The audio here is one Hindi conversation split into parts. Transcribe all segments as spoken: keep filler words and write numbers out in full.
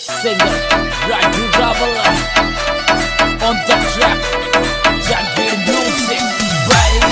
Singer Raju Ravela on the track, Jangir Music, baby.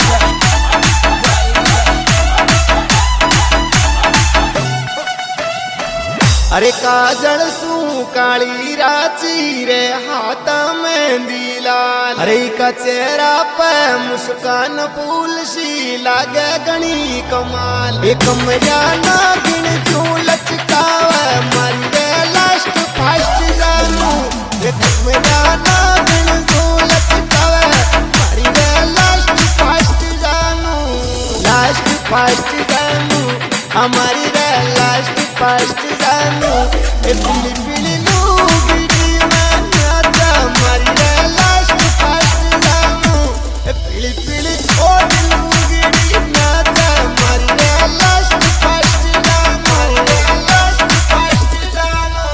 अरे काजल सू काली राची रे हाथ मेहंदी लाल, अरे का चेहरा पे मुस्कान फूल सी लागे गणी कमाल। एक मजाना गिन चू लचकावे मारी रे लास्ट फास्ट जानू, एक मजाना गिन चू लचकावे मारी रे लास्ट फास्ट जानू, लास्ट फास्ट जानू हमारी रे लास्ट फास्ट जानू। ए पीली पीली लूगड़ी में नाचा हमारी रे लास्ट फास्ट जानू, ए पीली पीली छोटी लूगड़ी नाचा हमारी रे लास्ट फास्ट जानू, हमारी रे लास्ट फास्ट जानू।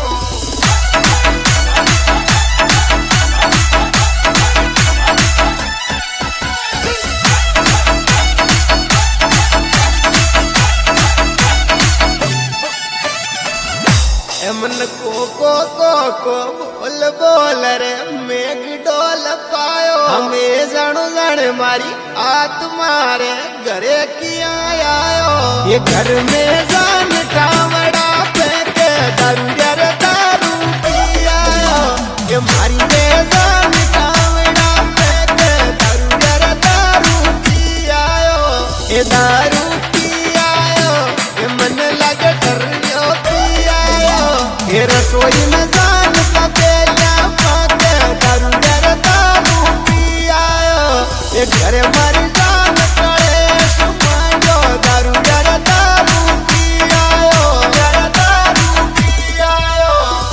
मन को को को को बोल बोल रे मेघ डोल पायो, हमें जानो जाने मारी आत्मा रे घरे किया आयो। ये घर में जान टावड़ा फेंके दारू रे दारू पी आयो, ये मारी में जान टावड़ा फेंके दारू रे दारू पी आयो, ये दारू पी आयो ये मन लगे डरियो पी आयो। ये रसोई में जान पकेला पाके दारू रे दारू पी आयो, ये घरे मारी जान कलेश मांडो दारू रे दारू पी आयो, रे दारू पी आयो।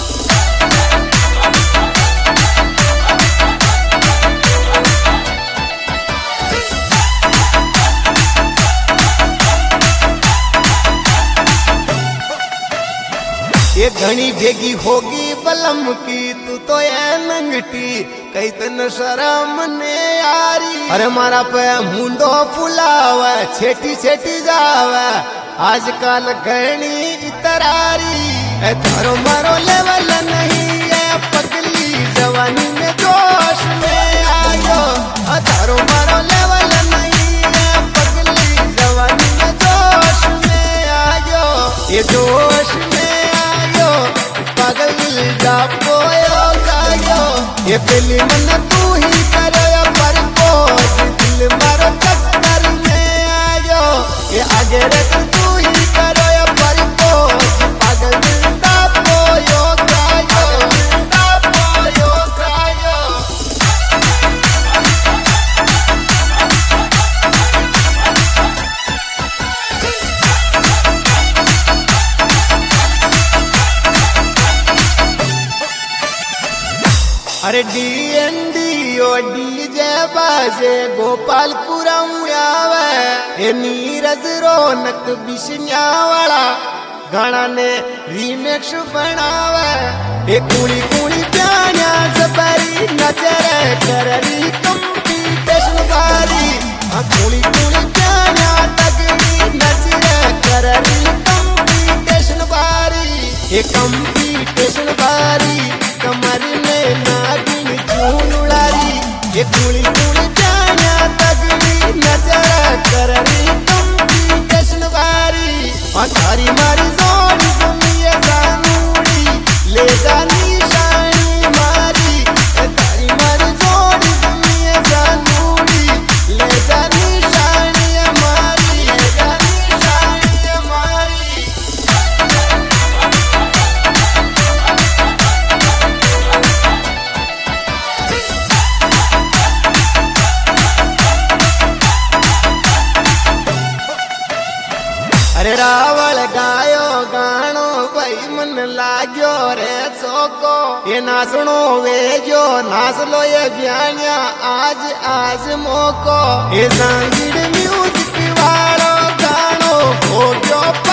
ये घनी भेगी होगी बलम की तू तो ये नंगटी कई तन शरम ने यारी। अरे मारा पे मुंडो फुलावे छेटी छेटी जावे आजकल घनी इतरारी। ए थारो मारो लेवल नहीं है पगली जवानी में जोश में आयो, थारो मारो लेवल नहीं है पगली जवानी में जोश में आयो। ये जोश में पागल दिल जा पोयो गायो, ये पहली मन तू ही करो पर पोस दिल मारो चक्कर में आयो, ये आगे रख तू ही करो पर पोस पागल दिल जा पोयो गायो, जा पोयो गायो। अरे D N D O DJ बाजे गोपालपुरा आवे, ये नीरज रौनक बिशनिया वाला गाना ने रीमेक्स बनावे। ये कुड़ी कुड़ी प्यानिया जबरी नजरे कररी कंपटीशन बारी, हाँ कुड़ी कुड़ी प्यानिया तगड़ी नजरे कररी कंपटीशन बारी। ये कंपटीशन बारी कमर में नागिन चून उड़ारी, ये कुड़ी कुड़ी प्यानिया तगड़ी नजर कररी कंपटीशन बारी। हाँ थारी मारी जोड़ी दुनिया जानूड़ी ले जानी शानी मारी, थारी मारी जोड़ी दुनिया जानूड़ी ले जानी शानी मारी, ले जानी शानी मारी। अरे रावल गायो गानो भाई मन लाग्यो रे चोको, ये नाचनो वेजो नाच लो ये ब्यानिया आज आज मोको। ये सांगीड़ म्यूजिक वालो गानो हो गयो